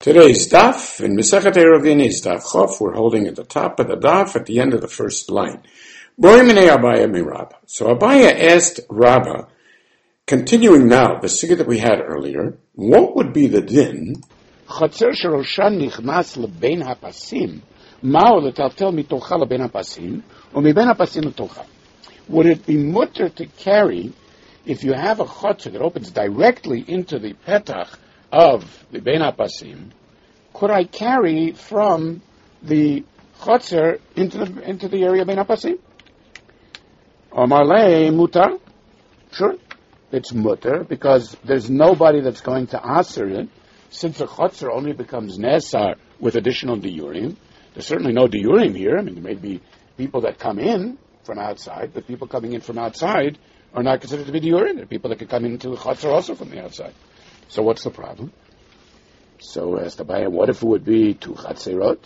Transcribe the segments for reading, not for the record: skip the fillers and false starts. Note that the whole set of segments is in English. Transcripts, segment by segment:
Today's daf in Masechet Eruvin is daf Chof. We're holding at the top of the daf at the end of the first line. Boiminei Abaya mi Rabba. So Abaya asked Rabba, continuing now the sugya that we had earlier, what would be the din? Chatzer sheroshan nichnas lebein hapasim, ma'o letaltel mitocha lebein hapasim, or mibein hapasim letocha. Would it be mutter to carry if you have a chatzer that opens directly into the petach of the bein hapasim? Could I carry from the chatzer into the area bein hapasim? Omar le mutar. Sure, it's mutter because there's nobody that's going to answer it. Since the chotzer only becomes nesar with additional diurim, there's certainly no diurim here. I mean, there may be people that come in from outside, but people coming in from outside are not considered to be diurim. There are people that can come into the chotzer also from the outside. So what's the problem? So asked Abaye, what if it would be two chatzerot?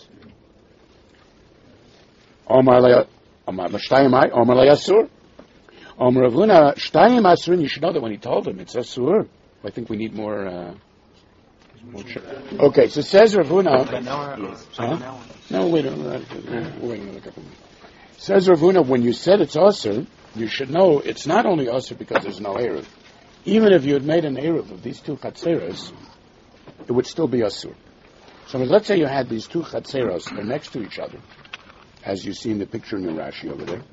Omar asur. Omar Ravuna shtayim asur. You should know that when he told him it's asur. I think we need more. Okay, so says Ravuna. No, wait a couple. Says Ravuna, when you said it's asur, you should know it's not only asur because there's no eruv. Even if you had made an eruv of these two chatzeros, it would still be asur. So let's say you had these two chatzeros, they're next to each other, as you see in the picture in the Rashi over there.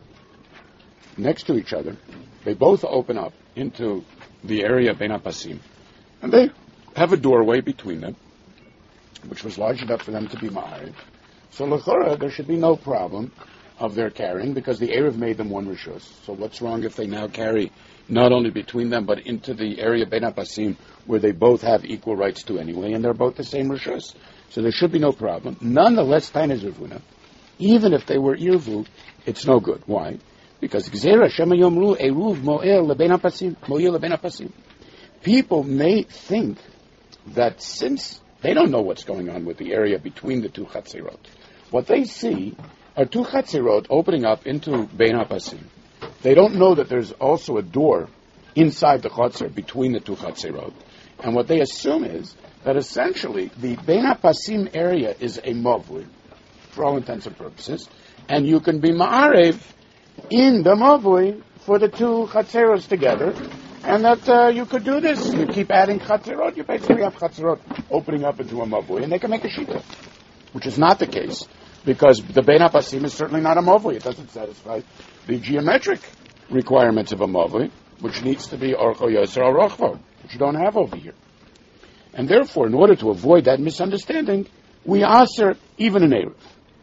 Next to each other, they both open up into the area of bein hapasim, and they have a doorway between them, which was large enough for them to be ma'ariv. So l'chora, there should be no problem of their carrying, because the Erev made them one rishus. So what's wrong if they now carry not only between them, but into the area of bein hapasim, where they both have equal rights to anyway, and they're both the same rishus. So there should be no problem. Nonetheless, Tainaz Ravuna, even if they were irvu, it's no good. Why? Because Gzera Shema Yomru Eruv Mo'el Lebein HaPasim, Mo'el Lebein HaPasim. People may think that since they don't know what's going on with the area between the two chatzerot, what they see are two chatzerot opening up into bein hapasim. They don't know that there's also a door inside the chatzer between the two chatzerot, and what they assume is that essentially the bein hapasim area is a mavui for all intents and purposes, and you can be ma'arev in the mavui for the two chatzeros together. And that you could do this. You keep adding chatzerot, you basically have chatzerot opening up into a mavui, and they can make a shita, which is not the case, because the bein hapasim is certainly not a mavui. It doesn't satisfy the geometric requirements of a mavui, which needs to be orcho yoser al rochvo, which you don't have over here. And therefore, in order to avoid that misunderstanding, we aser even an eruv.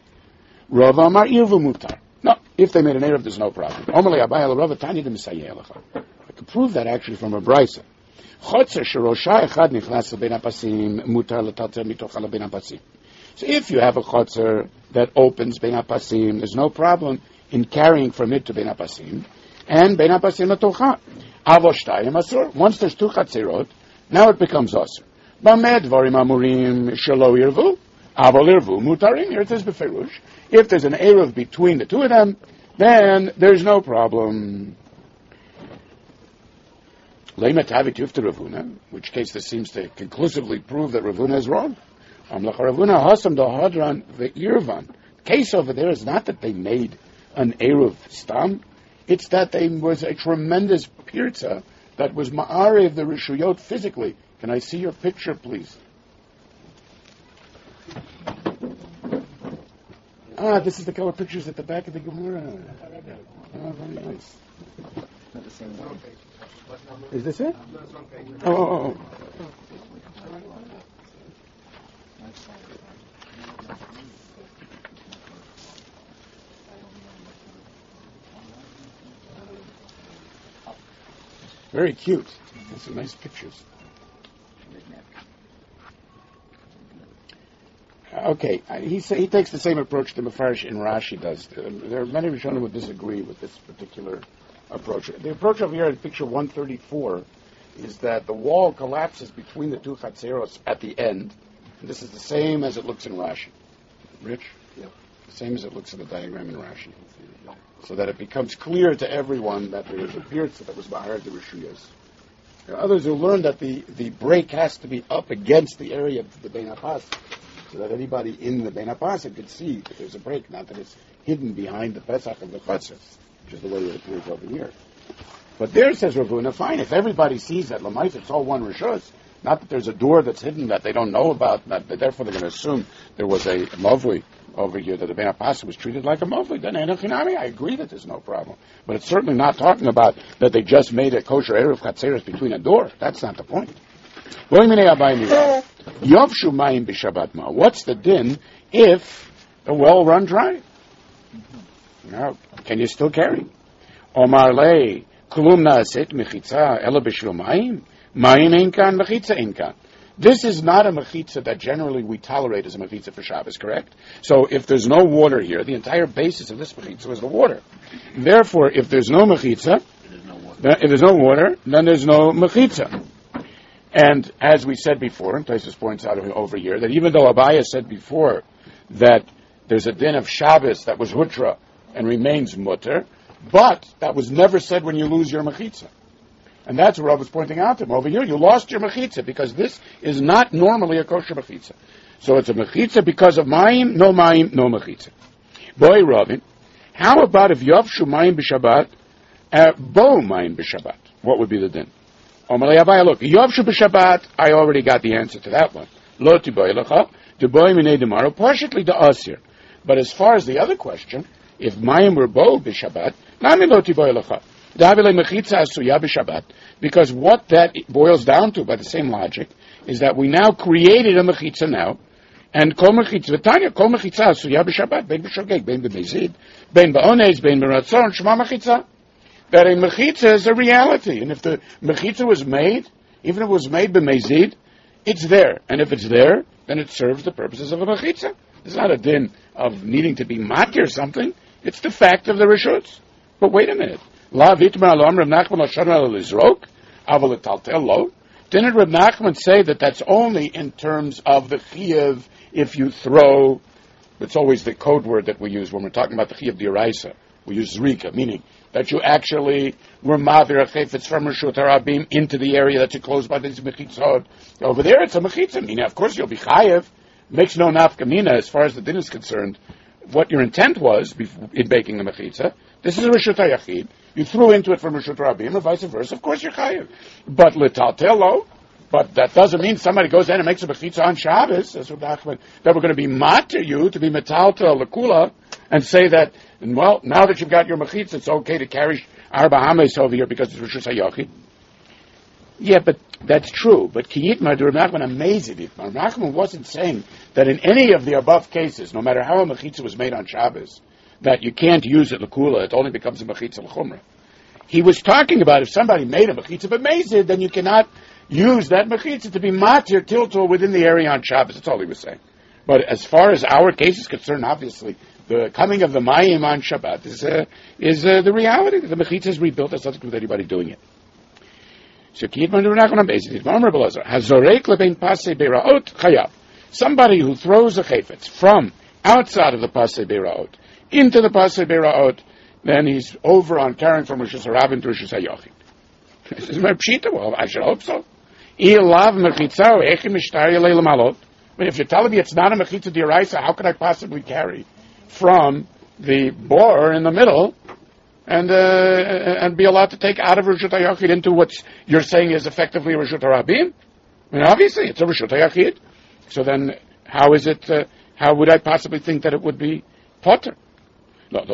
Rav amar irvu mutar. No, if they made an eruv, there's no problem. Omalei abayel Rav tani de misayeh lecha. To prove that actually from a brisa. Chotzer sherosha echad nichnas lebein hapasim mutar letaltel mitocha lebein hapasim. So if you have a chotzer that opens bein hapasim, there's no problem in carrying from it to bein hapasim, and bein hapasim letocha. Avoshtayim asur. Once there's two chatzerot, now it becomes asur. Bamed dvarim amurim shelo irvu, avol irvu mutarim. Here it says beferush. If there's an eruv between the two of them, then there's no problem. In which case this seems to conclusively prove that Ravuna is wrong. The case over there is not that they made an Eruv Stam, it's that there was a tremendous pirza that was Ma'ari of the Rishuyot physically. Can I see your picture, please? This is the color pictures at the back of the Gemara. Very nice. Is this it? Oh. Very cute. Those are nice pictures. Okay, he takes the same approach the Mefarish in Rashi does. There are many Rishonim who disagree with this particular approach. The approach over here in picture 134 is that the wall collapses between the two chatzeros at the end. And this is the same as it looks in Rashi. Rich? Yeah. The same as it looks in the diagram in Rashi. So that it becomes clear to everyone that there is a pirza that was Bahar the Rishuyas. There are others who learn that the break has to be up against the area of the Bein HaPasim, so that anybody in the Bein HaPasim could see that there's a break, not that it's hidden behind the Pesach of the Chutzner, which is the way it appears over here. But there, says Rav Huna, fine, if everybody sees that Lamais, it's all one Rishus, not that there's a door that's hidden that they don't know about, therefore they're going to assume there was a Mavli over here, that the Bein HaPasim was treated like a Mavli, then Enochinami, I agree that there's no problem. But it's certainly not talking about that they just made a kosher Erev Chatzeres between a door. That's not the point. What's the din if the well run dry? Now, can you still carry? Omar lei, kulum naaset mechitza ela b'shvil mayim? Mayim ein kan, mechitza ein kan. This is not a mechitza that generally we tolerate as a mechitza for Shabbos, correct? So if there's no water here, the entire basis of this mechitza was the water. Therefore, if there's no mechitza, if there's no water, then there's no mechitza. And as we said before, and Tosfos points out over here, that even though Abaya said before that there's a din of Shabbos that was hutra and remains mutter, but that was never said when you lose your mechitza. And that's what Rav was pointing out to him. Over here, you lost your mechitza because this is not normally a kosher mechitza. So it's a mechitza because of mayim, no mechitza. Boy, Ravin, how about if yavshu mayim b'Shabbat, bo mayim b'Shabbat? What would be the din? Omalei Abaya, look, yavshu b'Shabbat, I already got the answer to that one. Lo tiboy lecha, tiboy minei demaro, partially the asir. But as far as the other question, if mayim were bo b'Shabbat, nami lo tiboy lecha. Because what that boils down to, by the same logic, is that we now created a mechitza now, and kol mechitza v'tanya, kol mechitza asuya b'Shabbat, bein b'shogeg, bein b'mezid, bein b'onez, bein b'ratzon, shema mechitza. That a mechitza is a reality, and if the mechitza was made, even if it was made b'mezid, it's there, and if it's there, then it serves the purposes of a mechitza. It's not a din of needing to be matir something, it's the fact of the rishutz. But wait a minute. Didn't Reb Nachman say that that's only in terms of the chiyuv if you throw? It's always the code word that we use when we're talking about the chiyuv d'oraisa. We use zrika, meaning that you actually were mavir a chayfetz from Reshut HaRabim into the area that's enclosed by this mechitzot. Over there, it's a mechitza. Meaning, of course, you'll be chayev. Makes no nafkamina as far as the din is concerned. What your intent was in making the mechitza. This is a Reshut HaYachid. You threw into it from Reshut HaRabim, or vice versa. Of course, you're chayiv. But l'taltelo, but that doesn't mean somebody goes in and makes a mechitza on Shabbos. That's what Nachman, that we're going to be matir you to be metaltel l'kula and say that, well, now that you've got your mechitza, it's okay to carry arba hames over here because it's Reshut HaYachid. Yeah, but that's true. But Kiyitma de Reb Nachman amazed it. Reb Nachman wasn't saying that in any of the above cases, no matter how a mechitza was made on Shabbos, that you can't use it l'kula, it only becomes a mechitza l'chumra. He was talking about if somebody made a mechitza b'mezid, then you cannot use that mechitza to be matir tiltul within the area on Shabbos. That's all he was saying. But as far as our case is concerned, obviously, the coming of the mayim on Shabbat is the reality. The mechitza is rebuilt. That's nothing with anybody doing it. So somebody who throws a chayfetz from outside of the pasei beiraot into the pasei beiraot, then he's over on carrying from Reshus HaRabim to Reshus HaYachid. This is my pshita. Well, I should hope so. But if you're telling me it's not a mechitza d'oraisa, how could I possibly carry from the bore in the middle and be allowed to take out of Reshut HaYachid into what you're saying is effectively Reshut HaRabim? I mean, obviously, it's a Reshut HaYachid. So then, how is it? How would I possibly think that it would be potter? What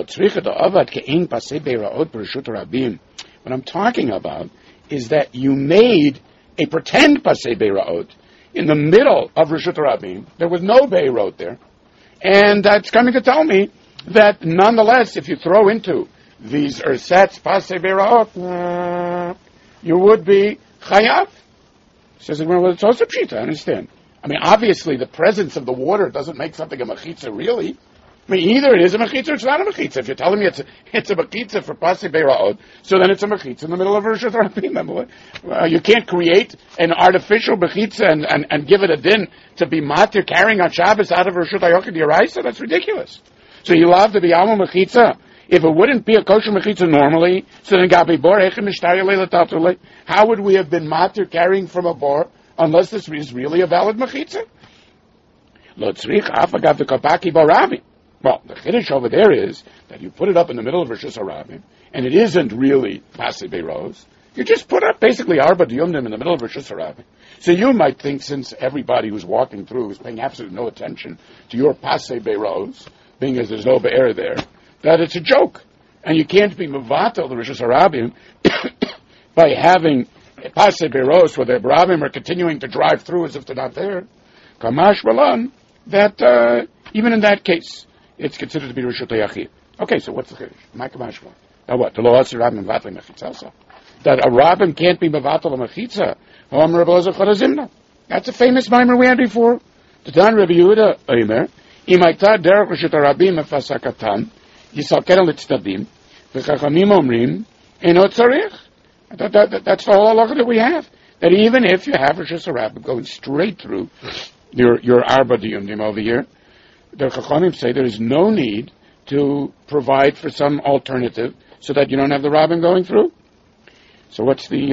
I'm talking about is that you made a pretend pasei beiraot in the middle of Reshut HaRabim. There was no beiraot there, and that's coming to tell me that nonetheless, if you throw into these ersatz pasei beiraot, you would be chayav. Says, well, it's also pshita. I understand. I mean, obviously, the presence of the water doesn't make something a mechitza, really. I mean, either it is a mechitza or it's not a mechitza. If you're telling me it's a mechitza for pasei beiraot, so then it's a mechitza in the middle of Reshut HaRabim. You can't create an artificial mechitza and give it a din to be matir carrying on Shabbos out of Reshut HaYachid d'oraisa. That's ridiculous. So you'll have to be alma mechitza If it wouldn't be a kosher mechitza normally, so then gabi bor how would we have been matter carrying from a bor unless this is really a valid mechitza? Lo tzrich afagav the kapaki barabi. Well, the chiddush over there is that you put it up in the middle of Rishus Harabim, and it isn't really Pasei Beros. You just put up basically Arba Diyumdim in the middle of Rishus Harabim. So you might think, since everybody who's walking through is paying absolutely no attention to your Pasei Beros, being as there's no Be'er there, that it's a joke. And you can't be Mavatel the Rishus Harabim by having Pasei Beros where the Barabim are continuing to drive through as if they're not there. Kamash Balan, that even in that case, it's considered to be Rishut Yachid. Okay, so what's the chiddush? Ma'kamashma. Now what? The law is Rabbim Mevatli Mechitza. That a Rabbim can't be Mevatel Mechitza. That's a famous mimer we had before. The Dan Rabbi Yehuda Omer, Imaita Derech Rishut Rabbim Mefasakatan, Yisal Litztadim, V'chachamim Omrim, Eno Tzarich. That's the whole halacha that we have. That even if you have Rishus Rabbim going straight through your Arba Diyumdim over here, the Chachamim say there is no need to provide for some alternative so that you don't have the Rabbim going through. So what's the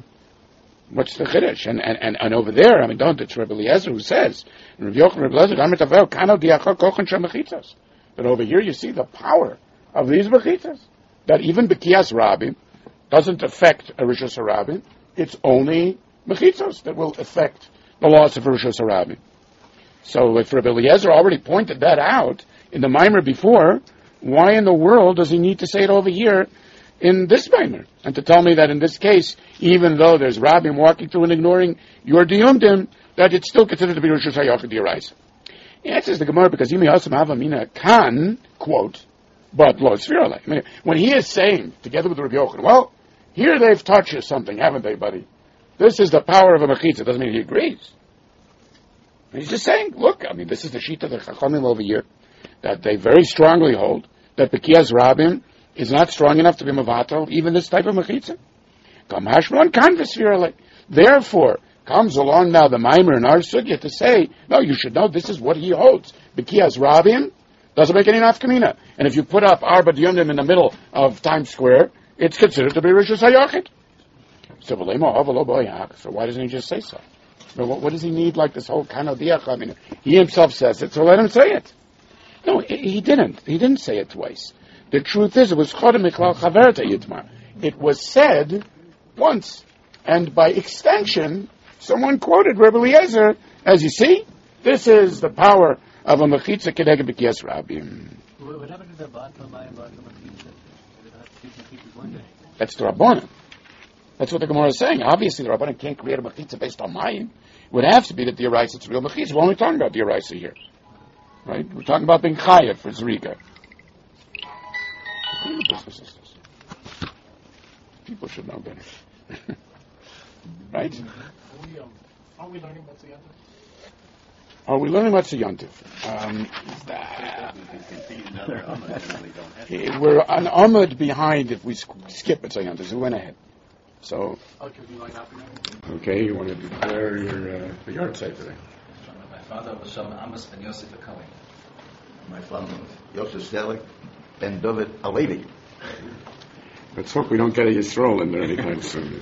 chiddush? And over there, I mean, it's Rabbi Eliezer who says, Rabbi Yochanan, Rabbi Eliezer, but over here you see the power of these mechitzas. That even B'kiyas Rabbim doesn't affect a Rishus Harabim. It's only mechitzos that will affect the laws of Rishus Harabim. So if Rabbi Eliezer already pointed that out in the mimer before, why in the world does he need to say it over here in this mimer? And to tell me that in this case, even though there's Rabbim walking through and ignoring your diyumdim, that it's still considered to be Rishus HaYachid D'Oraisa. He answers the Gemara because Yimi Hasam Havamina can, quote, but lo sfirale. I mean, when he is saying, together with Rabbi Yochanan, well, here they've touched something, haven't they, buddy? This is the power of a mechitza. Doesn't mean he agrees. He's just saying, look, I mean, this is the sheet of the Chachamim over here, that they very strongly hold that B'kiyas Rabbim is not strong enough to be Mavatal, even this type of Mechitza. Therefore, comes along now the Maimer in our Sugya to say, no, you should know this is what he holds. B'kiyas Rabbim doesn't make any nafkamina. And if you put up Arba Diyumdim in the middle of Times Square, it's considered to be Rishus HaYachid. So why doesn't he just say so? What does he need like this whole kind of diach? I mean, he himself says it, so let him say it. No, he didn't. He didn't say it twice. The truth is, it was chodem miklal chaverta yitmar. It was said once, and by extension, someone quoted Rebbe Eliezer, as you see, this is the power of a mechitza kedeged b'kiyas Rabbim. What happened to the Batma mechitza? That's the Rabbanan. That's what the Gemara is saying. Obviously, the Rabbanan can't create a mechitza based on mayim. It would have to be that the Eraisa is real mechitza. We're only talking about the Eraisa here. Right? We're talking about being chayav for Zrika. What kind of business is this? People should know better. Right? Are we learning what's the Yantif? Are we learning what's the Yantif? We're an Ahmed behind if we skip it's a Yantif. So we went ahead. So, okay, you want to declare your yard site today? My father was Shalom Amos ben Yosef Cohen. My father was Yosef Selik ben David Alevi. Let's hope we don't get a Yisrael in there anytime soon.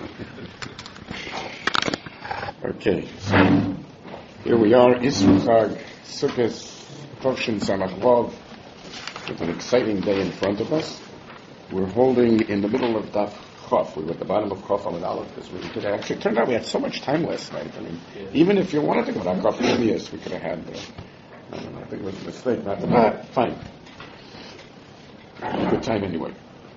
Okay, so here we are, Yisrochag Sukkot Tovshin Samach Vav, with an exciting day in front of us. We're holding in the middle of Daf Chof. We were at the bottom of Chof Amud Aleph because we did. Actually, it turned out we had so much time last night. I mean, even if you wanted to go down Chof Elias, we could have had. I don't know. I think it was a mistake not to. Fine. Good time anyway.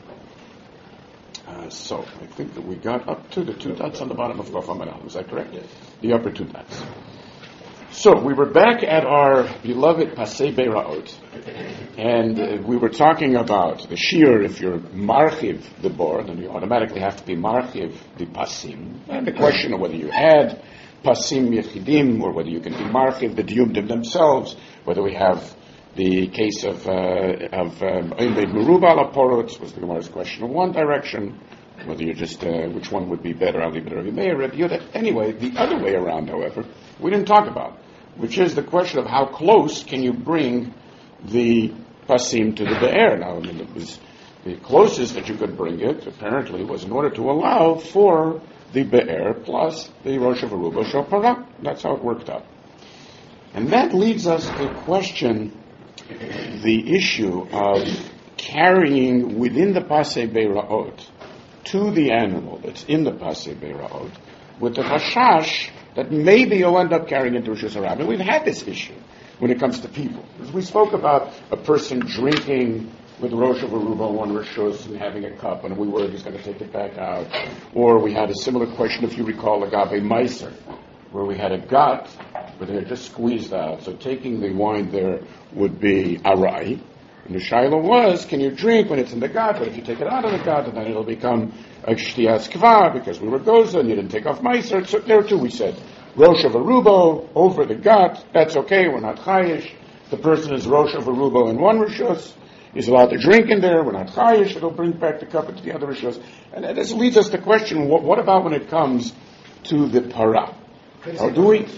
So I think that we got up to the two dots on the bottom of Chof Amud Aleph. Is that correct? Yes. The upper two dots. So we were back at our beloved Pasei Beiraot, and we were talking about the shear. If you're marchiv the bor, then you automatically have to be marchiv the pasim, and the question of whether you add pasim yechidim or whether you can be marchiv the diyumdim themselves. Whether we have the case of oimed meruba ala porot was the Gemara's question in one direction. Whether you just which one would be better, Ali B'Rav Meir, Rabbi Yehuda. Anyway, the other way around, however, we didn't talk about, which is the question of how close can you bring the pasim to the be'er. Now, I mean, it was the closest that you could bring it, apparently, was in order to allow for the be'er plus the Rosh Haruba Shel Parah. That's how it worked out. And that leads us to question the issue of carrying within the Pasei Beira'ot to the animal that's in the Pasei Beira'ot with the Hashash that maybe you'll end up carrying into Rishus Harabim. We've had this issue when it comes to people. As we spoke about a person drinking with Rosh Haruba one Rishus and having a cup, and we worried he's going to take it back out. Or we had a similar question, if you recall, Agabe Meiser, where we had a gut, but they had just squeezed out. So taking the wine there would be arai. And the shaila was, can you drink when it's in the gut? But if you take it out of the gut, then it'll become a shtiyas kvar, because we were goza and you didn't take off meiser. So there too we said, Rosh Haruba over the gut, that's okay, we're not chayish. The person is Rosh Haruba in one rishus. He's allowed to drink in there, we're not chayish, it'll bring back the cup into the other rishus. And this leads us to question, what about when it comes to the parah? How do we?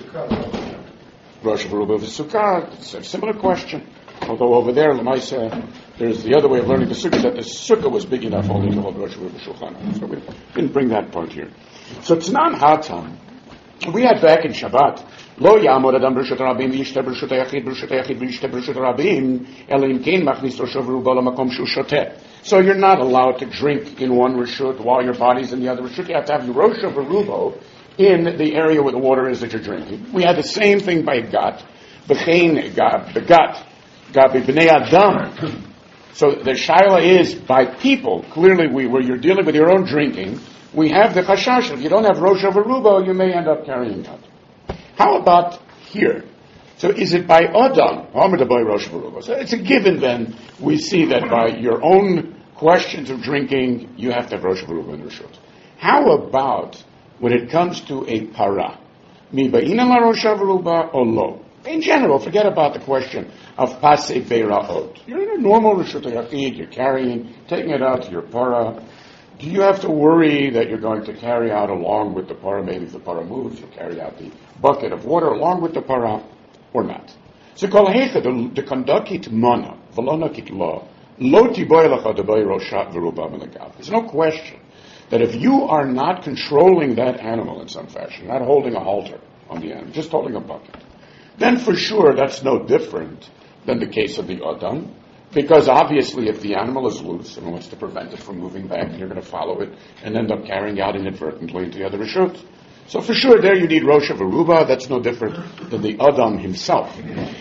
Rosh Haruba v'sukkah, it's a similar question. Although over there, Lamaisa, there's the other way of learning the sukkah, that the sukkah was big enough only to hold Rosh Haruba v'shulchan. So we didn't bring that part here. So Tznan Hatam, we had back in Shabbat, Lo yamod adam b'rishut rabim v'yishte b'rishut hayachid v'yishte b'rishut rabim ela im kein machnis Rosh Haruba lamakom shu shoteh. So you're not allowed to drink in one rishut while your body's in the other rishut. You have to have your Rosh Haruba in the area where the water is that you're drinking. We had the same thing by gut. The gut. Gabi b'nei adam. So the shaila is by people. Clearly, where you're dealing with your own drinking, we have the chashash. If you don't have Rosh Haruba, you may end up carrying that. How about here? So is it by adam? So it's a given then. We see that by your own questions of drinking, you have to have Rosh Haruba in Rishut. How about when it comes to a para? Mi ba'ina la Rosh Haruba or lo? In general, forget about the question of pasei beira'ot. You're in a normal rishut hayachid, you're taking it out to your para. Do you have to worry that you're going to carry out along with the para? Maybe if the para moves, you'll carry out the bucket of water along with the para, or not. So kol heicha, the kondakit mana, v'lonakit lo, lo tiboy lecha debay roshat v'ruba melagav. There's no question that if you are not controlling that animal in some fashion, not holding a halter on the animal, just holding a bucket, then for sure that's no different than the case of the Adam, because obviously if the animal is loose and wants to prevent it from moving back, you're going to follow it and end up carrying out inadvertently into the other rishut. So for sure there you need Rosh Haruba, that's no different than the Adam himself.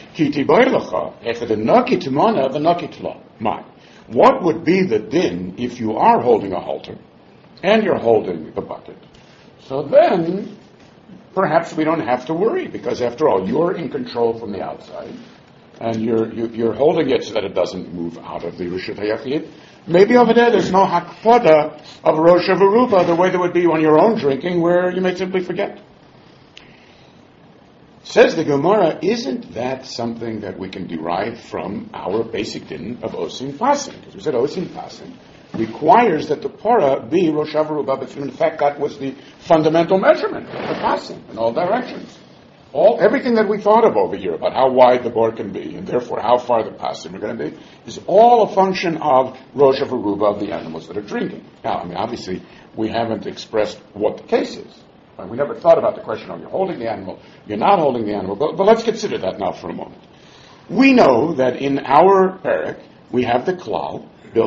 What would be the din if you are holding a halter and you're holding the bucket? So then perhaps we don't have to worry, because after all, you're in control from the outside, and you're holding it so that it doesn't move out of the Rishut HaYachid. Maybe over there's no hakpada of Rosh Haruba the way there would be on your own drinking, where you may simply forget. Says the Gemara, isn't that something that we can derive from our basic din of Osin Pasim? Because we said Osin Pasim requires that the para be Rosh Haruba, but in fact that was the fundamental measurement of the Pasim in all directions. Everything that we thought of over here about how wide the board can be, and therefore how far the Pasim are going to be, is all a function of Rosh Haruba of the animals that are drinking. Now, I mean, obviously, we haven't expressed what the case is. We never thought about the question of you're holding the animal, you're not holding the animal, but let's consider that now for a moment. We know that in our parak, we have the klal,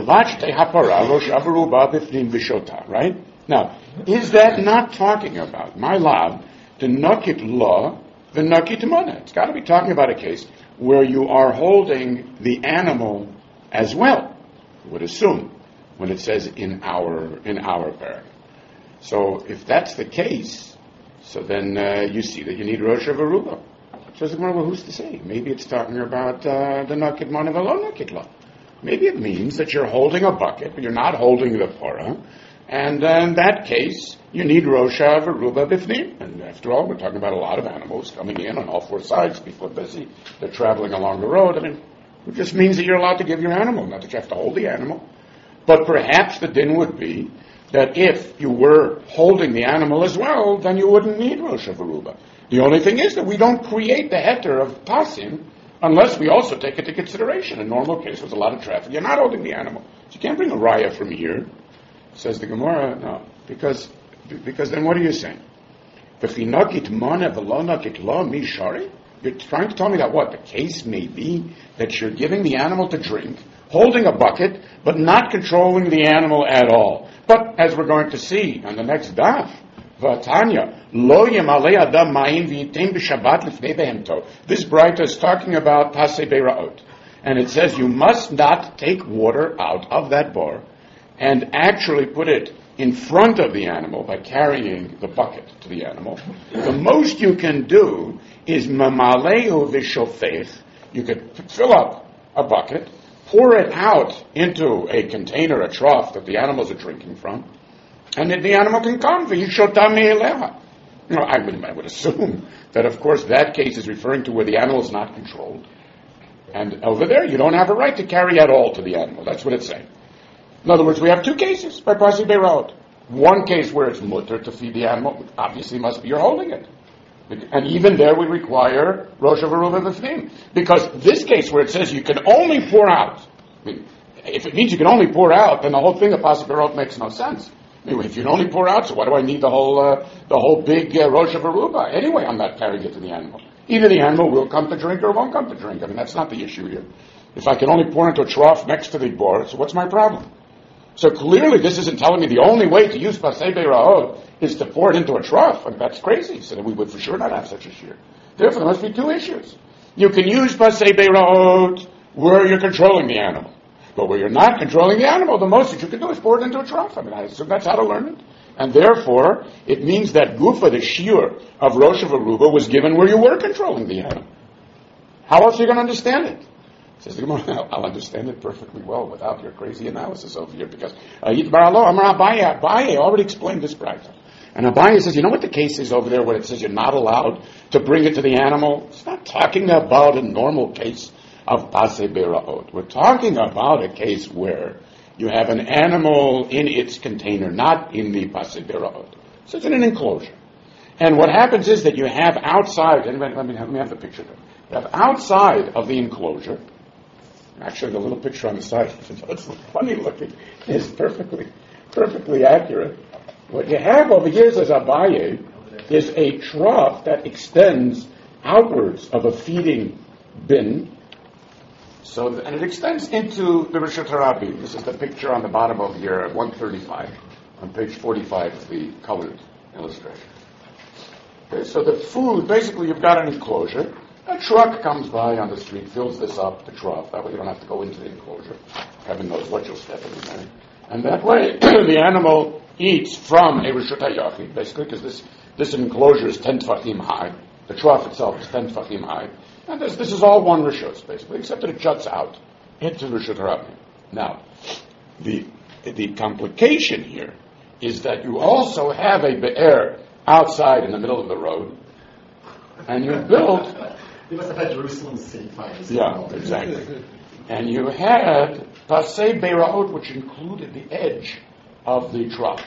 right? Now, is that not talking about, my lab, the nakit law, the nakit mana? It's got to be talking about a case where you are holding the animal as well, I would assume, when it says in our parak. So if that's the case, so then you see that you need Rosh Haruba. So the Gemara, well, who's to say? Maybe it's talking about the nakit mana v'lo nakit law. Maybe it means that you're holding a bucket, but you're not holding the para, and in that case, you need Rosh Haruba bifnim. And after all, we're talking about a lot of animals coming in on all four sides. People are busy. They're traveling along the road. I mean, it just means that you're allowed to give your animal, not that you have to hold the animal. But perhaps the din would be that if you were holding the animal as well, then you wouldn't need Rosh Haruba. The only thing is that we don't create the heter of pasim Unless we also take into consideration, in normal case, there's a lot of traffic. You're not holding the animal. So you can't bring a raya from here. Says the Gemara, no. Because then what are you saying? You're trying to tell me that what? The case may be that you're giving the animal to drink, holding a bucket, but not controlling the animal at all. But as we're going to see on the next daf, Vatanya, lo yemalei adam ma'im v'yitem b'shabbat lifnei behemto. This Braita is talking about pasei beira'ot. And it says you must not take water out of that bar and actually put it in front of the animal by carrying the bucket to the animal. The most you can do is mamaleu v'shofech. You could fill up a bucket, pour it out into a container, a trough that the animals are drinking from, and then the animal can come. I would assume that, of course, that case is referring to where the animal is not controlled. And over there, you don't have a right to carry at all to the animal. That's what it's saying. In other words, we have two cases by Pasi Beirot. One case where it's mutter to feed the animal, obviously must be you're holding it. And even there we require Rosh Haruva V'fnim. Because this case where it says you can only pour out, if it means you can only pour out, then the whole thing of Pasi Beirot makes no sense. If you can only pour out, so why do I need the whole big Rosh Haruva? Anyway, I'm not carrying it to the animal. Either the animal will come to drink or won't come to drink. That's not the issue here. If I can only pour into a trough next to the bar, so what's my problem? So clearly this isn't telling me the only way to use Pasei Beira'ot is to pour it into a trough. That's crazy. So we would for sure not have such a shear. Therefore, there must be two issues. You can use Pasei Beira'ot where you're controlling the animal. But where you're not controlling the animal, the most that you can do is pour it into a trough. I assume that's how to learn it. And therefore, it means that Gufa, the shiur of Rosh Haruva, was given where you were controlling the animal. How else are you going to understand it? Says the Gemara, I'll understand it perfectly well without your crazy analysis over here, because Abaye already explained this practice. And Abaye says, you know what the case is over there where it says you're not allowed to bring it to the animal? It's not talking about a normal case of Pasei Beira'ot. We're talking about a case where you have an animal in its container, not in the Pasei Beira'ot. So it's in an enclosure. And what happens is that you have outside, and let me have the picture there. You have outside of the enclosure, actually the little picture on the side, it's funny looking, is perfectly accurate. What you have over here, says Abaye, is a trough that extends outwards of a feeding bin. And it extends into the Rishut Harabim. This is the picture on the bottom over here at 135, on page 45 of the colored illustration. Okay, so the food, basically you've got an enclosure. A truck comes by on the street, fills this up, the trough. That way you don't have to go into the enclosure. Heaven knows what you'll step in there. And that way the animal eats from a Rishut HaYachid, basically, because this enclosure is 10 tfachim high. The trough itself is 10 tfachim high. And this is all one Rishut, basically, except that it juts out into Rishut Harabim. Now, the complication here is that you also have a be'er outside in the middle of the road, and you built... You must have had Jerusalem City Fires. Yeah, exactly. And you had Pasei Beira'ot, which included the edge of the trough.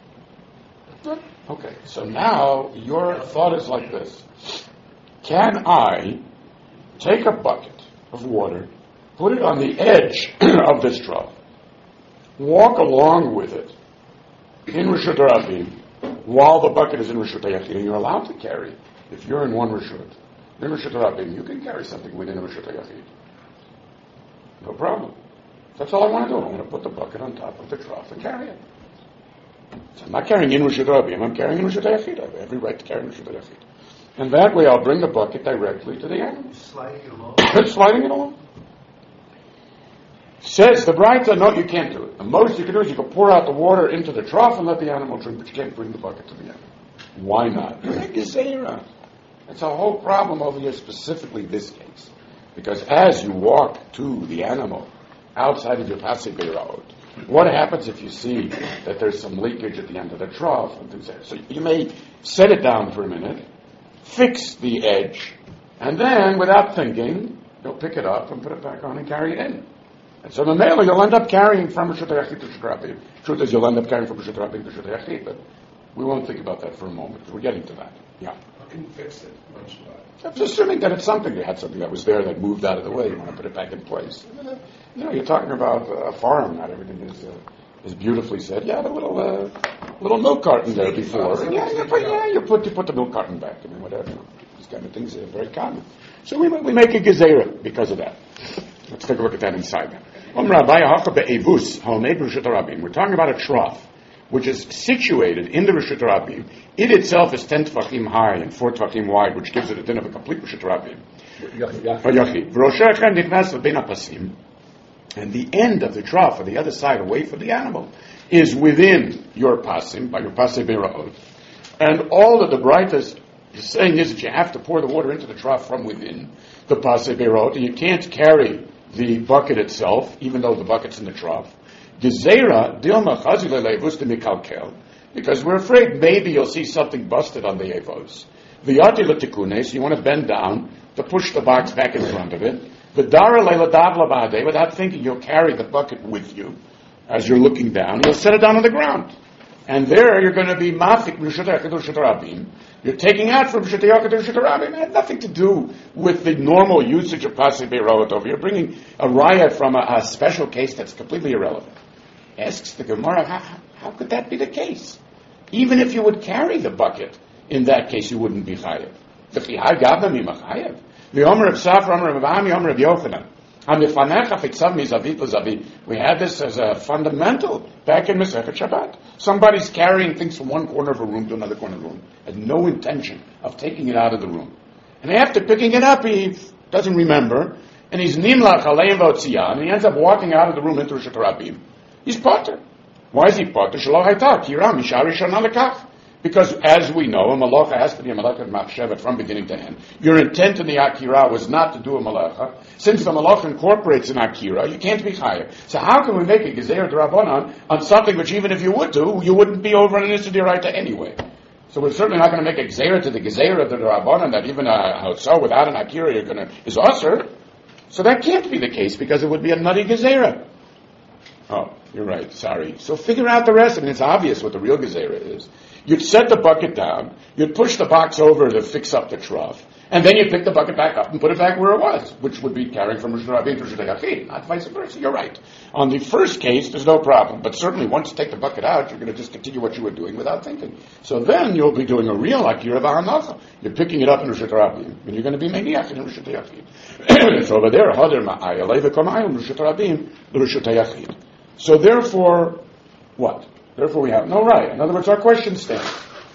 Okay, so now your thought is like this. Can I take a bucket of water, put it on the edge of this trough, walk along with it in Rishut Harabim while the bucket is in Rishut HaYachid, and you're allowed to carry, if you're in one Rishut, in Rishut Harabim, you can carry something within Rishut HaYachid. No problem. That's all I want to do. I'm going to put the bucket on top of the trough and carry it. So I'm not carrying in Rishut Harabim, I'm carrying in Rishut HaYachid. I have every right to carry in Rishut HaYachid. And that way I'll bring the bucket directly to the animal. Sliding it along. Sliding it along. Says the Braita, no, you can't do it. The most you can do is you can pour out the water into the trough and let the animal drink, but you can't bring the bucket to the animal. Why not? It's a whole problem over here, specifically this case. Because as you walk to the animal outside of your Pasei Beira'ot, what happens if you see that there's some leakage at the end of the trough? And things like that? So you may set it down for a minute, fix the edge, and then, without thinking, you'll pick it up and put it back on and carry it in. And so the male, you'll end up carrying from Rishut HaYachid to Rishut Harabim. Truth is, you'll end up carrying from Rishut Harabim to Rishut HaYachid, but we won't think about that for a moment, because we're getting to that. Yeah. can fix it on Shabbat. That's assuming that it's something. You had something that was there that moved out of the way. You want to put it back in place. You're talking about a farm. Not everything is beautifully said. Yeah, the little milk carton there before. You put the milk carton back. I mean, whatever. These kind of things are very common. So we make a gezerah because of that. Let's take a look at that inside. We're talking about a trough which is situated in the Rishut Rabim. It itself is 10 tvachim high and 4 tvachim wide, which gives it a din of a complete Rishut Rabim. And the end of the trough, or the other side, away from the animal, is within your pasim, by your pasei beira'ot. And all that the brightest is saying is that you have to pour the water into the trough from within the pasei beira'ot, and you can't carry the bucket itself, even though the bucket's in the trough. Gezerah dilma chazile leivus de mikalkel, because we're afraid maybe you'll see something busted on the evos. V'yati l'tikunes, you want to bend down to push the box back in front of it. V'dara leiladav labade, without thinking you'll carry the bucket with you as you're looking down. You'll set it down on the ground, and there you're going to be mafik Rishut Rabim. You're taking out from Rishut Rabim. It had nothing to do with the normal usage of pasei beira'ot over. You're bringing a raya from a special case that's completely irrelevant. Asks the Gemara, how could that be the case? Even if you would carry the bucket, in that case you wouldn't be chayev. We had this as a fundamental back in Masechet Shabbat. Somebody's carrying things from one corner of a room to another corner of the room, has no intention of taking it out of the room. And after picking it up, he doesn't remember, and he's nimlach aleim v'otziyan, and he ends up walking out of the room into Rishut Rabim. He's potter. Why is he potter? Shelo hayta kira mishar rishona lekach. Because, as we know, a malacha has to be a malacha of machshevet from beginning to end. Your intent in the akira was not to do a malacha. Since the malacha incorporates an akira, you can't be chayav. So how can we make a gezer d'Rabbanan on something which, even if you would do, you wouldn't be over an Issur anyway? So we're certainly not going to make a gezer to the gezer of the d'Rabbanan that even a hotzah without an akira is usher. So that can't be the case because it would be a nutty gezerah. Oh, you're right. Sorry. So figure out the rest. I mean, it's obvious what the real gezerah is. You'd set the bucket down, you'd push the box over to fix up the trough, and then you'd pick the bucket back up and put it back where it was, which would be carrying from Rishut Rabim to Rishut Yachid, not vice versa. You're right. On the first case, there's no problem, but certainly once you take the bucket out, you're going to just continue what you were doing without thinking. So then you'll be doing a real Akira V'Hanacha. You're picking it up in Rishut Rabim, and you're going to be Meniach in Rishut Yachid. So over there, Hader Ma'ayah, Levekomayim, Rishut Rabim, Rishut Yachid. So therefore, what? Therefore, we have no right. In other words, our question stands.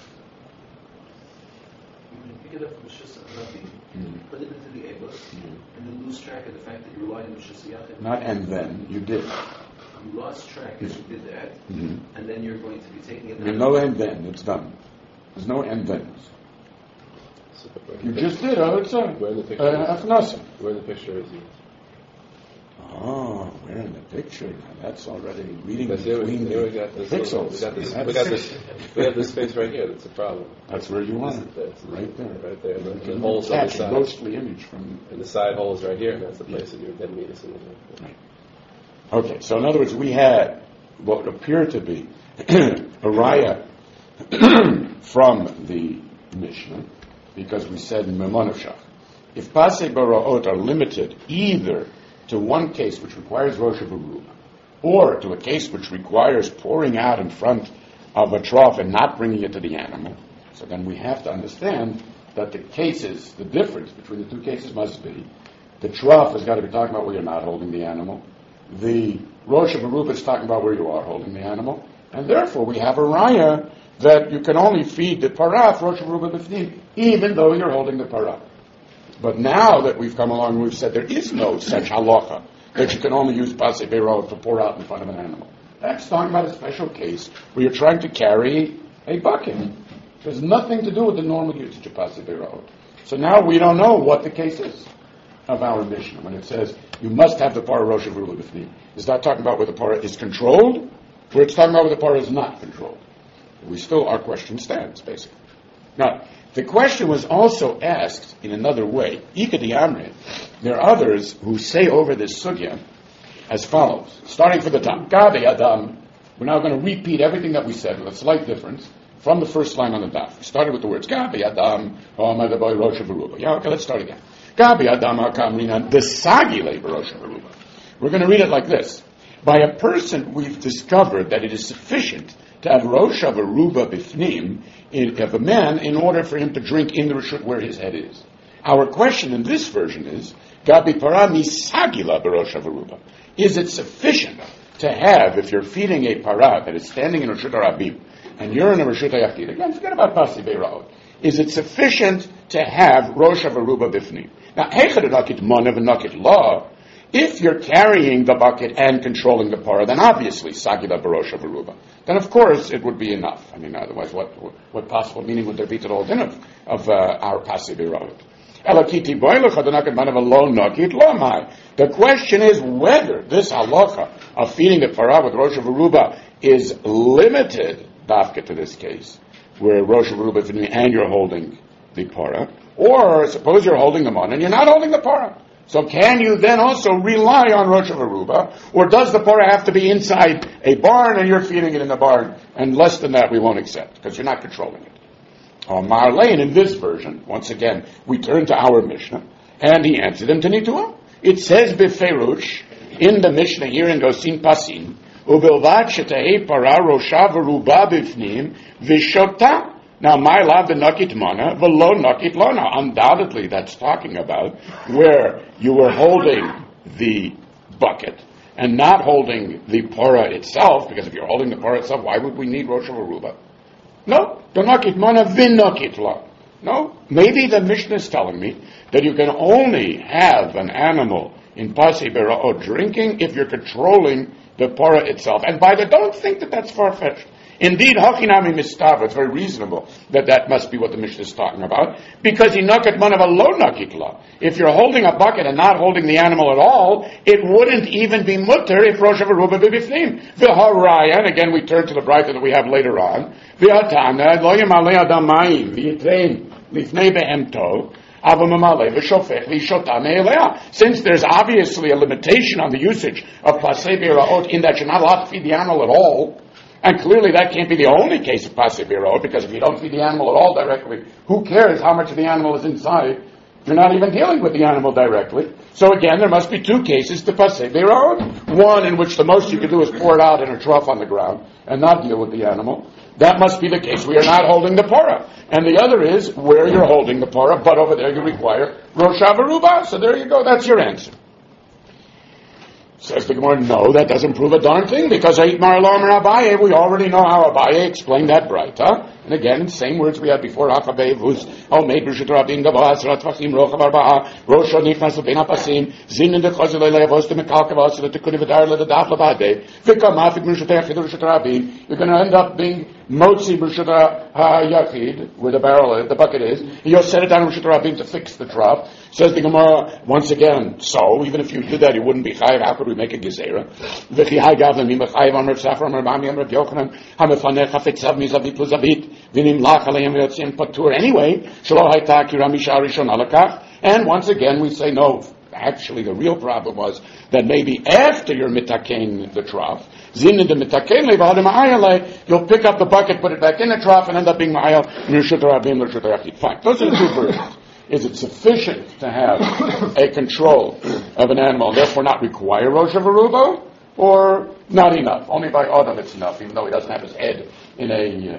Pick it up from Shus Rabim, put it into the Eilos, and then lose track of the fact that you relied on Shus Yachid. Not and then. You did. You lost track as you did that, and then you're going to be taking it. There's no and then. It's done. There's no and then. You just did. I would say. Where in the picture? Where in the picture is he? Oh, we're in the picture. Now that's already reading That's between the pixels. We have this space right here. That's a problem. That's where you want it. Right there. Right there. The holes on the side. Ghostly image from. And the side holes right here, and that's the place that you would then meet us in the right. Okay, so in other words, we had what appeared to be a raya from the Mishnah, because we said in Memonoshach, if pasei bara'ot are limited either to one case which requires Rosh Hashanah, or to a case which requires pouring out in front of a trough and not bringing it to the animal, so then we have to understand that the difference between the two cases must be, the trough has got to be talking about where you're not holding the animal, the Rosh Hashanah is talking about where you are holding the animal, and therefore we have a raya that you can only feed the parah, Rosh Hashanah b'fnim, even though you're holding the parah. But now that we've come along, we've said there is no such halacha that you can only use pasei beira'ot to pour out in front of an animal. That's talking about a special case where you're trying to carry a bucket. It has nothing to do with the normal usage of pasei beira'ot. So now we don't know what the case is of our Mishnah when it says you must have the parah rosh v'rula b'fnim. Is that talking about where the parah is controlled, or it's talking about where the parah is not controlled? Our question stands, basically. Now, the question was also asked in another way. Ikadi Amri, there are others who say over this sugya as follows, starting from the top. Gabi Adam, we're now going to repeat everything that we said with a slight difference. from the first line on the daf. We started with the words Gabi Adam Ha'amad Boy Rosh Veruba. Yeah, okay, let's start again. Gabi Adam HaKamrina Desagile Rosh Veruba. We're going to read it like this. By a person, we've discovered that it is sufficient to have Rosh Veruba Bifnim of a man in order for him to drink in the Rishut where his head is. Our question in this version is Gabi Para Misagila Barosh Veruba. Is it sufficient to have, if you're feeding a para that is standing in Rishut HaRabim, and you're in a Rishut HaYachid, again, forget about Pasi Beira'ot, is it sufficient to have Rosh Veruba Bifnim? Now, Hechad Nakit Monav and Nakit Law, if you're carrying the bucket and controlling the para, then obviously Sagila Barosh Veruba. Then of course it would be enough. I mean, otherwise what possible meaning would there be to the whole din of our Pasi Beira'ot? The question is whether this halacha of feeding the para with Rosh Veruba is limited, dafka to this case, where Rosh Veruba and you're holding the para, or suppose you're holding them on and you're not holding the para. So can you then also rely on Rosh Veruba, or does the para have to be inside a barn and you're feeding it in the barn, and less than that we won't accept, because you're not controlling it? Marlane, in this version, once again, we turn to our Mishnah, and he answered them to Nituah. It says Beferush, in the Mishnah here in Dosin Pasim, Ubilvat shetahei para rosha veruba bifnim vishota. Now, my love the nakit mana, velo nakit lona. Undoubtedly, that's talking about where you were holding the bucket and not holding the para itself, because if you're holding the para itself, why would we need Rosh Veruba? No, the nakit mana vinakit la. No, maybe the Mishnah is telling me that you can only have an animal in Pasi Beira'ot drinking if you're controlling the para itself. And by the don't think that that's far-fetched. Indeed, Hachinami Mistava, it's very reasonable that must be what the Mishnah is talking about, because he nakat manav lo nakitla. If you're holding a bucket and not holding the animal at all, it wouldn't even be mutter if Rosh Veruba b'bifnim. V'haraya, and again we turn to the brayta that we have later on. V'hatana lo yamalei adam mayim v'yitrein lifnei be'emto. Since there's obviously a limitation on the usage of Pasei Beira'ot in that you're not allowed to feed the animal at all, and clearly that can't be the only case of Pasei Beira'ot, because if you don't feed the animal at all directly, who cares how much of the animal is inside? You're not even dealing with the animal directly. So again, there must be two cases to Pasei Beira'ot. One in which the most you can do is pour it out in a trough on the ground and not deal with the animal. That must be the case where you're not holding the para. And the other is where you're holding the para, but over there you require Rosh Veruba. So there you go, that's your answer. Says the Gemara, no, that doesn't prove a darn thing, because Eitmar Lo Amar Abaye, we already know how Abaye explained that brayta. And again, the same words we had before, Achabe, Vuz, Omeid, Rishut Rabim, Gavah, Asrat Fachim, Rochav Arba'a, Rosh Nichnas, Lebein HaPasim, Zin in the Chazil Le'avos, the Mekal Kavas, the Tikkun V'dar, the Daf Labade, V'kam Afik, Rishut Yachid, Rishut Rabim, you're going to end up being Motzi, Rishut Yachid, where the barrel is, the bucket is, you'll set it down in Rishut Rabim to fix the trough. Says the Gemara, once again, so, even if you did that, you wouldn't be chayiv. How could we make a gezerah? V'chihai gavlim imachayv amr Safra amr Bami amr Yochanan hamefanech hafetzav mizavit lezavit v'nim lach aleim v'yotzim patur. Anyway, shelo hayta kira misha rishon alakach. And once again, we say no. Actually, the real problem was that maybe after you're mitakein the trough, zin in the mitakein levadim ma'ayale, you'll pick up the bucket, put it back in the trough, and end up being ma'ayal nirshut rabim nirshut yachid. Fine. Those are the two versions. Is it sufficient to have a control of an animal and therefore not require Rosh Veruba, or not enough? Only by Adam it's enough, even though he doesn't have his head in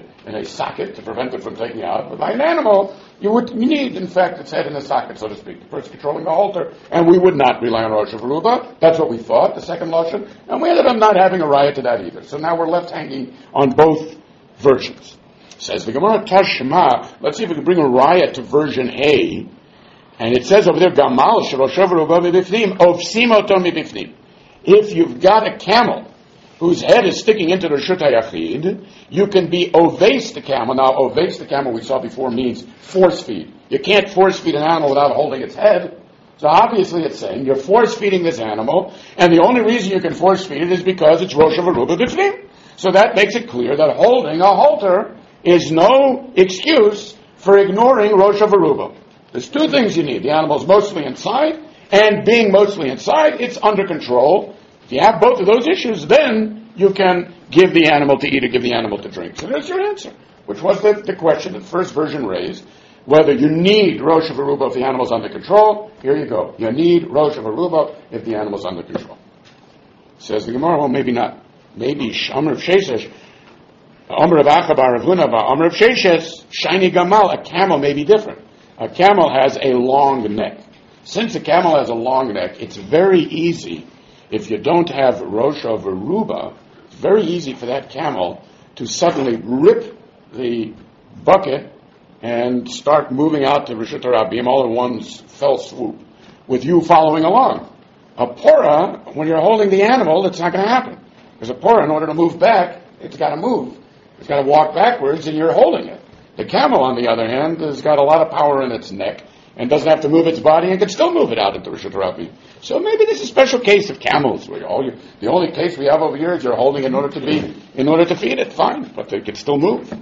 a socket to prevent it from taking out. But by an animal, you need, in fact, its head in a socket, so to speak, the person controlling the halter. And we would not rely on Rosh Veruba. That's what we thought, the second lashon. And we ended up not having a riot to that either. So now we're left hanging on both versions. Says the Gemara Tashma. Let's see if we can bring a riot to version A. And it says over there, Gamal Shiroshover Bifnim, Ofsim Otom Bifnim. If you've got a camel whose head is sticking into the Rishut HaYachid, you can be ovase the camel. Now, ovase the camel we saw before means force feed. You can't force feed an animal without holding its head. So obviously it's saying you're force feeding this animal, and the only reason you can force feed it is because it's Rosh Veruba Bifnim. So that makes it clear that holding a halter is no excuse for ignoring Rosh Veruba. There's two things you need. The animal's mostly inside, and being mostly inside, it's under control. If you have both of those issues, then you can give the animal to eat or give the animal to drink. So there's your answer. which was the question that the first version raised, whether you need Rosh Haveruba if the animal's under control. Here you go. You need Rosh Haveruba if the animal's under control. Says the Gemara, well, maybe not. Maybe Amr of Sheshesh, Amr of Achabar of Hunaba, Amr of Sheshesh, Shiny Gamal, a camel may be different. A camel has a long neck. Since a camel has a long neck, it's very easy, if you don't have Rosh Haveruba, it's very easy for that camel to suddenly rip the bucket and start moving out to Rishut Rabim all in one fell swoop, with you following along. A Porah, when you're holding the animal, it's not going to happen. Because a Porah, in order to move back, it's got to move. It's got to walk backwards, and you're holding it. The camel, on the other hand, has got a lot of power in its neck, and doesn't have to move its body, and can still move it out into Rishut Rabim. So maybe this is a special case of camels. The only case we have over here is you're holding in order to feed it. Fine, but they can still move.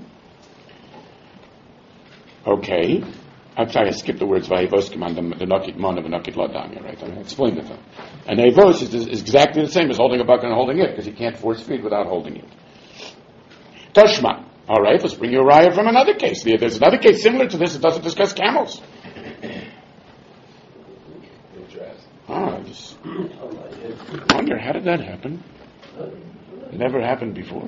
Okay. I'm sorry, I skipped the words Vayivos command the Nokit Mon of a Nokit Lodamya, right? I explained it to them. And Avos is exactly the same as holding a bucket and holding it, because you can't force feed without holding it. Toshma. All right, let's bring you a raya from another case. There's another case similar to this that doesn't discuss camels. I just wonder, how did that happen? Never happened before.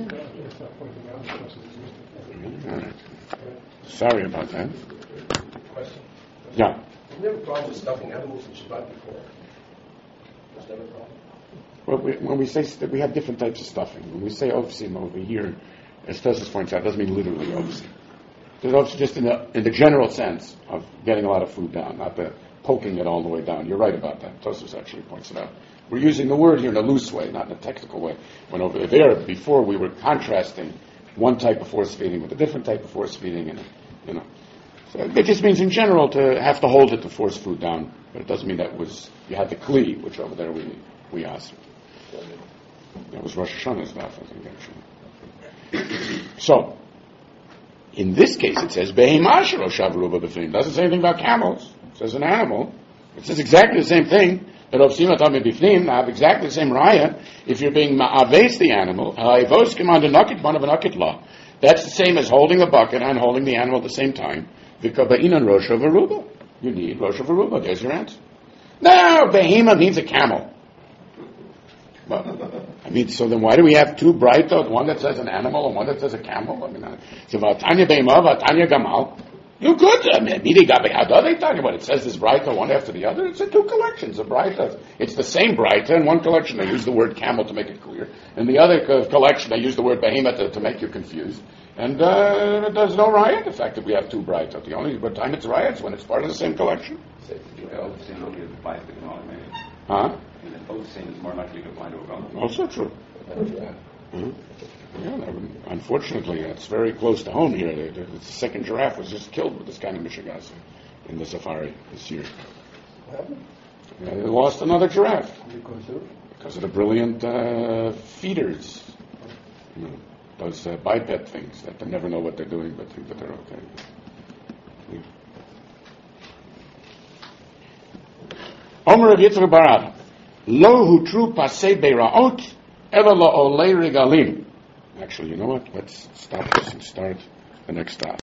All right. Sorry about that. Question. Yeah. There's never a problem with stuffing animals in Shabbat before. There's never a problem. Well, when we say that, we have different types of stuffing. When we say ofsim over here, as Tosus points out, it doesn't mean literally ofsim. There's ofsim just in the general sense of getting a lot of food down, not the poking it all the way down. You're right about that. Tosus actually points it out. We're using the word here in a loose way, not in a technical way. When over there, before, we were contrasting one type of force feeding with a different type of force feeding, and So it just means in general to have to hold it to force food down, but it doesn't mean you had the kli, which over there we asked. That was Rosh Hashanah's daf, I think, actually. So, in this case it says, Behimash Rosh Haveruba b'fnim. It doesn't say anything about camels. It says an animal. It says exactly the same thing. That Ofsima Tami b'fnim, have exactly the same raya. If you're being ma'aves the animal, ha'ivos command a nokit man of a nokit law. That's the same as holding a bucket and holding the animal at the same time. V'kaba'inan Rosh Haveruba. You need Rosh Haveruba. There's your answer. No, Behema means a camel. Well, so then why do we have two brightot, one that says an animal and one that says a camel? So Vatanya Behema, Vatanya Gamal. You could, Midi Gabe Hadar, they talk about it. It says this brightot one after the other. It's two collections of brightot. It's the same brightot. In one collection they use the word camel to make it clear. In the other collection they use the word Behema to make you confused. And there's no riot, the fact that we have two brightot. The only time it's riots when it's part of the same collection. Huh? More likely to apply to a goat. Also true. Mm-hmm. Yeah, unfortunately, it's very close to home here. The second giraffe was just killed with this kind of Michigas in the safari this year. They lost another giraffe because of the brilliant feeders. Those biped things that they never know what they're doing but think that they're okay. Omer of Yitzchak Barad. Lo hutru pasei beiraot, ela lo olei regalim. Actually, you know what? Let's stop this and start the next stop.